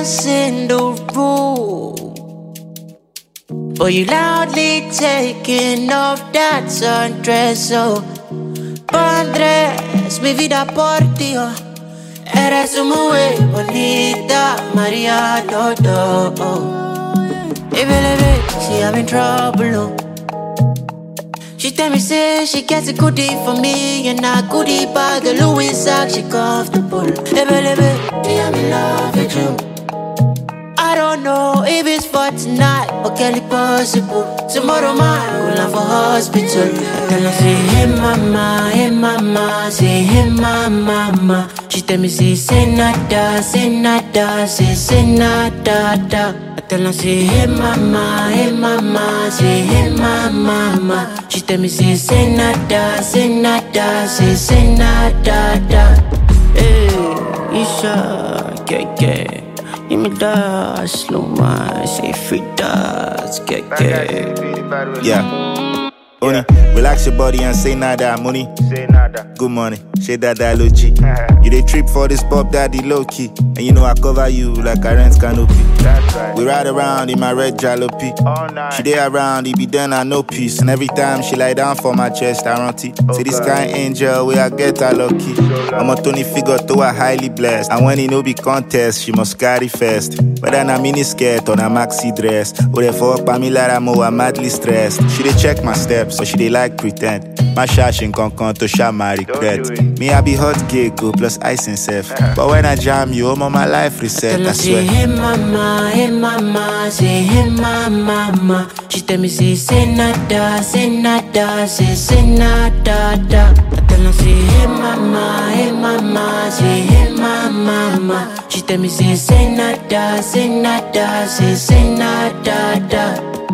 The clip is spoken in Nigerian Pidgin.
else in the room, but you loudly taking off that sundress. So Andrés, mi vida por ti, oh. Eres muy bonita, Maria Dodo, oh. Hey, baby, she having trouble, oh. She tell me, say she gets a goodie for me, and a goodie bag, the Louis sack, she comfortable. Hey, baby, I'm in love with you. I don't know if it's for tonight, but can it possible? Tomorrow, man, go down for hospital. Then I say, hey, mama, say, hey, mama. She tell me, say nada, say nada. Then I say, hey, mama, say, hey, mama. She tell me, say nada, say nada. Hey, Isha, yeah. Give me that slow man, say free that, Yeah. Oni, relax your body and say nada, money. Say nada. Good morning, say that low G. You dey trip for this pop daddy low key, and you know I cover you like a rent canopy. That's right. We ride around in my red jalopy. All night. She dey around, it be done and no peace. And every time she lie down for my chest, I run it. Say this kind angel, where I get her lucky. I'm a Tony figure to her highly blessed. And when it no be contest, she must carry first. Whether na mini skirt or na maxi dress, or they for Pamela Mo, I'm madly stressed. She dey check my steps, but she dey like pretend. My shashin con to share my regret. Me I be hot cake, plus ice and self. But when I jam you, my life reset, I swear. Hey, mama, say, hey, mama. She tell me, say nada, say nada. Then I say, hey, mama, say, hey, mama. She tell me, say nada, say nada.